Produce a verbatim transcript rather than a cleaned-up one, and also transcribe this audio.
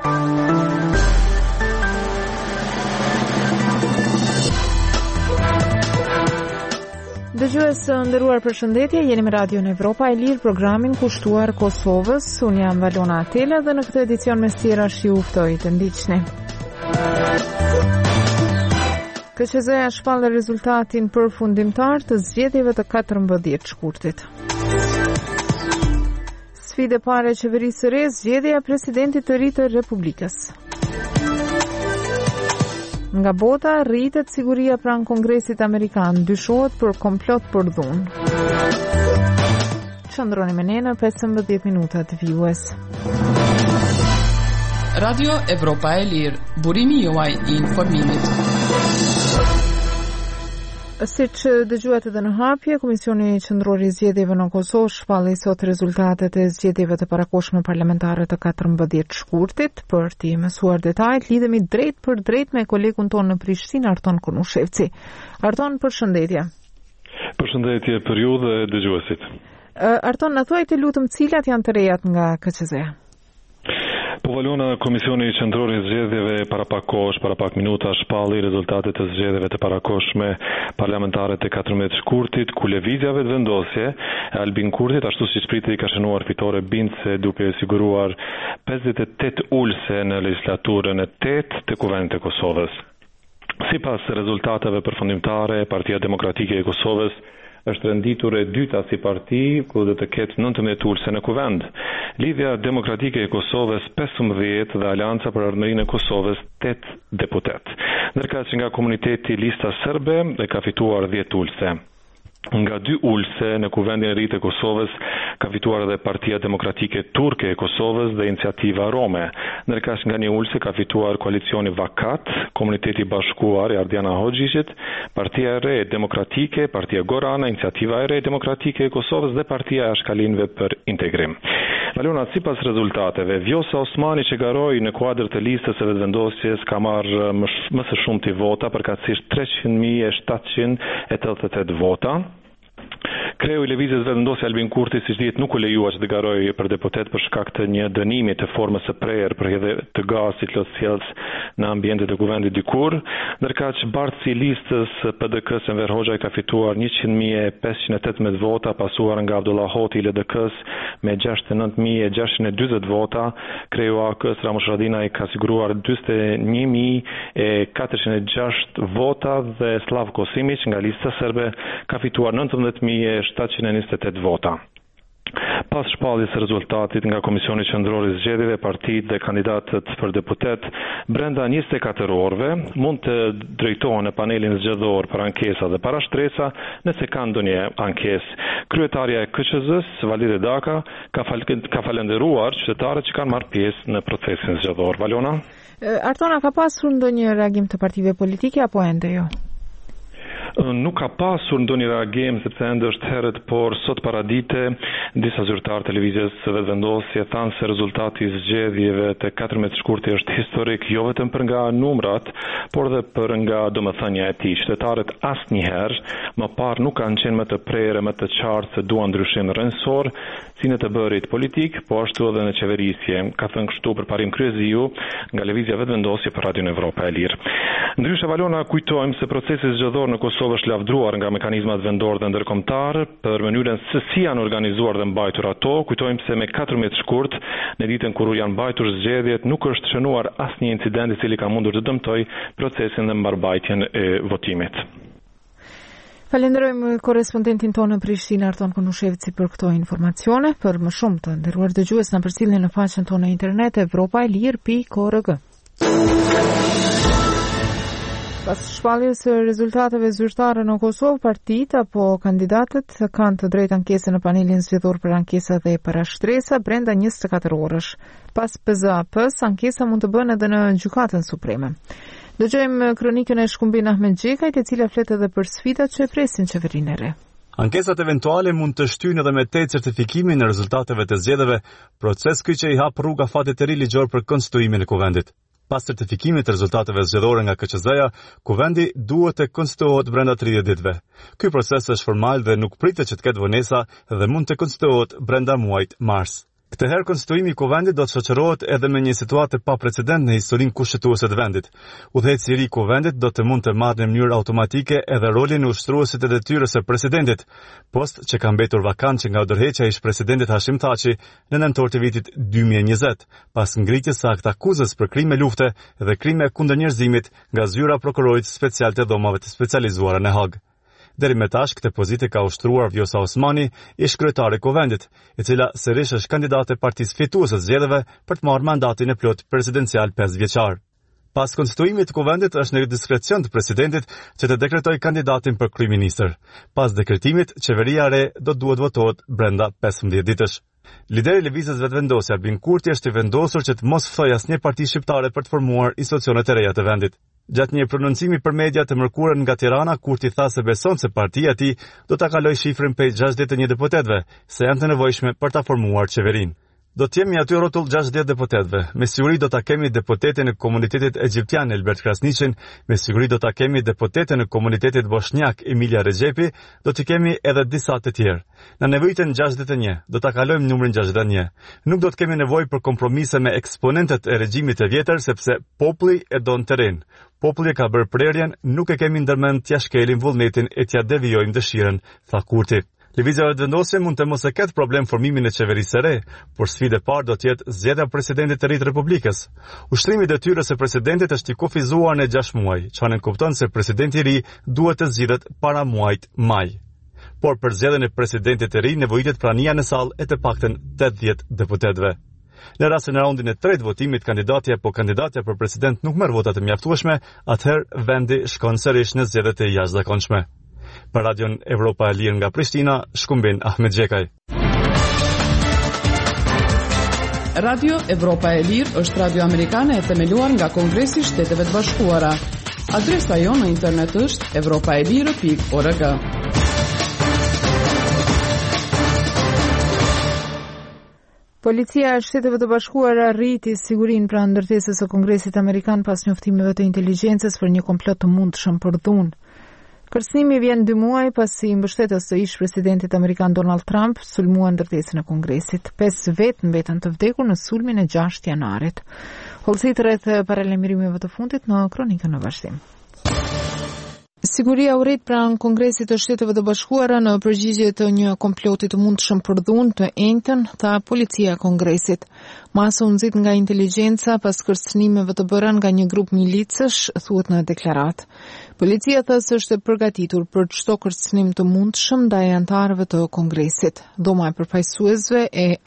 Dëgjues së nderuar, përshëndetje, jeni me Radion Evropa e Lirë, programin kushtuar Kosovës. Unë jam Valona Atela dhe në këtë edicion me stjerash ju ftoj të ndiqni. K Q Z-ja shpallë rezultatin përfundimtar të zgjedhjeve të katërmbëdhjetë shkurtit. Sfidë e parë e qeverisë së re, zgjedhja e presidentit të ri të Republikës. Nga bota rritet siguria pranë Kongresit Amerikan, dyshohet për komplot për dhunë. Qëndroni me ne në pesëmbëdhjetë minuta të vijues. Radio Evropa e Lirë, burimi juaj i informimit. Siç dëgjuat edhe në hapje, Komisioni Qendror i Zgjedhjeve në Kosovë shpalli sot rezultatet e zgjedhjeve të parakohshme parlamentare të katërmbëdhjetë shkurtit. Për t'i mësuar detajet, lidhemi drejt për drejt me kolegun tonë në Prishtinë, Arton Kunushevci. Arton, përshëndetje. Përshëndetje për ju dhe dëgjuesit. Arton, na thuajte lutem cilat janë të rejat nga K Q Z-ja? Po Valona, Komisioni Qendror i Zgjedhjeve para pak kohësh, para pak minuta shpalli rezultatet e zgjedhjeve të parakohshme parlamentare të katërmbëdhjetë shkurtit, ku lëvizjave të vendosje e Albin Kurtit, ashtu siç pritej, ka shënuar fitore bindëse duke siguruar pesëdhjetë e tetë ulëse në legislaturën e tetë të Kuvendit të Kosovës. Sipas rezultateve përfundimtare, Partia Demokratike e Kosovës është renditur e dyta si parti, ku do të ketë nëntëmbëdhjetë ulëse në kuvend. Lidhja Demokratike e Kosovës pesëmbëdhjetë dhe Alianca për Ardhmërinë e Kosovës tetë deputet. Ndërkaq që nga komuniteti Lista Serbe e ka fituar dhjetë ulëse. Nga dy ulëse në kuvendin e ri të Kosovës ka fituar edhe Partia Demokratike Turke e Kosovës dhe Iniciativa Rome. Ndërkaq nga një ulëse ka fituar koalicioni Vakat, Komuniteti Bashkuar i Ardiana Hoxhishit, Partia e Re Demokratike, Partia Gorana, Iniciativa e Re Demokratike e Kosovës dhe Partia e Ashkalinëve për Integrim. Valona, sipas rezultateve, Vjosa Osmani që garoi në kuadër të listës së vetëvendosjes ka marrë më, më së shumti vota, përkatësisht treqind mijë e shtatëqind e tetëdhjetë e tetë vota. Kreu i lëvizjes vetëvendosje Albin Kurti, siç dihet, nuk u lejua që të garojë për deputet për shkak të një dënimi të formës së prerë për hedhje të gazit lotësjellës në ambientet e kuvendit dikur, ndërkaq bartësi i listës P D K-s Enver Hoxha ka fituar njëqind mijë e pesëqind e tetëmbëdhjetë vota, pasuar nga Abdullah Hoti i L D K-s me gjashtëdhjetë e nëntë mijë e gjashtëqind e dyzet vota. Kreu A K-s Ramush Haradinaj ka siguruar dyzet e një mijë e katërqind e gjashtë vota dhe Slavko Simić nga lista serbe ka fituar nëntëmbëdhjetë mijë e shtatëqind e njëzet e tetë vota. Pas shpalljes së rezultatit nga Komisioni Qendror i Zgjedhjeve, partitë dhe kandidatët për deputet brenda njëzet e katër orëve mund të drejtohen në panelin zgjedhor për ankesa dhe parashtresa nëse kanë ndonjë ankesë. Kryetarja e K Q Z-s, Valide Daka, ka, fal ka falendëruar qytetarët që kanë marrë pjesë në procesin zgjedhor. Valona? Artona, ka pasur ndonjë reagim të partive politike apo ende jo? Nuk ka pasur ndonjë reagim sepse ende është herët, por sot paradite disa zyrtar televizjes së vetëvendosje thanë se rezultati i zgjedhjeve të katërmbëdhjetë shkurtit është historik, jo vetëm për nga numrat, por dhe për nga domethënia e tij. Qytetarët asnjëherë më parë nuk kanë qenë më të prerë, më të qartë se duan ndryshim rrënjësor, si në të bërit politik, po ashtu edhe në qeverisje, ka thënë kështu përparim Kryeziu nga lëvizja vetëvendosje për Radion Evropa e Lirë. Ndryshe, Valona, kujtojmë se procesi zgjedhor në Kosovë është lavdruar nga mekanizmat vendor dhe ndërkombëtar për mënyrën se si janë organizuar dhe mbajtur ato. Kujtojmë se me katërmbëdhjetë shkurt, në ditën kur janë mbajtur zgjedhjet, nuk është shënuar asnjë incident i cili ka mundur të dëmtojë procesin dhe mbarbajtjen e votimit. Falenderojmë korrespondentin tonë në Prishtinë, Arton Kunushevci, për këto informacione. Për më shumë të nderuar dëgjues, na përcjellni në faqen tonë në internet evropa e lirë pikë org. Pas shpalljes së rezultateve zyrtare në Kosovë, partitë apo kandidatët kanë të drejtë ankese në panelin zgjedhor për ankesa dhe parashtresa brenda njëzet e katër orësh. Pas P Z A P-s, ankesa mund të bëhen edhe në Gjykatën Supreme. Dëgjojmë kronikën e Shkumbin Ahmet Xhekajt, e cila flet edhe për sfidat që e presin qeverinë e re. Ankesat eventuale mund të shtyjnë edhe me tej certifikimin e rezultateve të zgjedhjeve, proces ky që i hap rruga fatit të ri ligjor për konstituimin e kuvendit. Pas certifikimit të rezultateve zgjedhore nga K Q Z-ja, kuvendi duhet të konstituohet brenda tridhjetë ditëve. Ky proces është formal dhe nuk pritet që të ketë vonesa dhe mund të konstituohet brenda muajit mars. Këtë herë konstituimi i kuvendit do të shoqërohet edhe me një situatë pa precedent në historinë kushtetuese të vendit. Udhëheci i ri i kuvendit do të mund të marrë në mënyrë automatike edhe rolin e ushtruesit të detyrës së presidentit, post që ka mbetur vakant nga ndërheqja e ish-presidentit Hashim Thaçi në nëntor të vitit dy mijë e njëzet, pas ngritjes së akt akuzës për krime lufte dhe krime kundër njerëzimit nga zyra prokurorit special të dhomave të specializuara në Hag. Deri me tash këtë pozitë ka ushtruar Vjosa Osmani, ish kryetare e kuvendit, e cila sërish është kandidate e partisë fituese të zgjedhjeve për të marrë mandatin e plot presidencial pesë vjeçar. Pas konstituimit të kuvendit është në diskrecion të presidentit që të dekretoj kandidatin për kryeministër. Pas dekretimit, qeveria e re do duhet votohet brenda pesëmbëdhjetë ditësh. Lideri i Lëvizjes Vetëvendosje Albin Kurti është i vendosur që të mos ftojë asnjë parti shqiptare për të formuar institucionet e reja të vendit. Gjatë një prononcimi për media të mërkurën nga Tirana, Kurti tha se beson se partia e tij do ta kalojë shifrën prej gjashtëdhjetë e një deputetëve, se janë të nevojshme për ta formuar qeverinë. Do të jemi aty rrotull gjashtëdhjetë deputetëve. Me siguri do ta kemi deputetin e komunitetit egjiptian Elbert Krasniqin, me siguri do ta kemi deputetin e komunitetit bosnjak Emilia Rexhepi, do të kemi edhe disa të tjerë. Në nevojitën gjashtëdhjetë e një, do ta kalojmë numrin gjashtëdhjetë e një. Nuk do të kemi nevojë për kompromise me eksponentët e regjimit të vjetër sepse populli e don terren. Populli ka bërë prerjen, nuk e kemi ndërmend t'ja shkelim vullnetin e t'ja devijojmë dëshirën, tha Kurti. Lëvizja Vetëvendosje mund të mos e ketë problem formimin e qeverisë së re, por sfida e parë do të jetë zgjedhja e presidentit të ri të Republikës. Ushtrimi i detyrës së presidentit është i kufizuar në gjashtë muaj, çfarë kupton se presidenti i ri duhet të zgjidhet para muajit maj. Por për zgjedhjen e presidentit të ri nevojitet prania në sallë e të paktën tetëdhjetë deputetëve. Në rastin e raundin e tretë votimit, kandidatja apo kandidatja për president nuk merr vota të mjaftueshme, atëherë vendi shkon sërish në zgjedhjet e jashtëzakonshme. Për Radion Evropa e Lirë nga Prishtina, Shkumbin Ahmed Xhekaj. Radio Evropa e Lirë është radio amerikane e themeluar nga Kongresi i Shteteve të Bashkuara. Adresa jonë në internet është evropaelire pikë org. Policia e Shteteve të Bashkuara rriti sigurinë pranë ndërtesës së Kongresit Amerikan pas njoftimeve të inteligjencës për një komplot të mundshëm për dhunë. Kërcënimi vjen dy muaj pasi mbështetës të ish-presidentit amerikan Donald Trump sulmuan ndërtesën e Kongresit. Pesë vetë mbetën të vdekur në sulmin e gjashtë janarit. Hollësit rreth paralajmërimeve të fundit në kronikën në vazhdim. Siguria u rrit pranë Kongresit të Shteteve të Bashkuara në përgjigje të një komploti të mundshëm për dhunë të enjtën, tha policia e Kongresit. Masa u nxit nga inteligjenca pas kërcënimeve të bëra nga një grup milicësh, thuhet në deklaratë. Policia tha se është e përgatitur për çdo kërcënim të mundshëm ndaj anëtarëve të Kongresit. Dhoma e përfaqësuesve e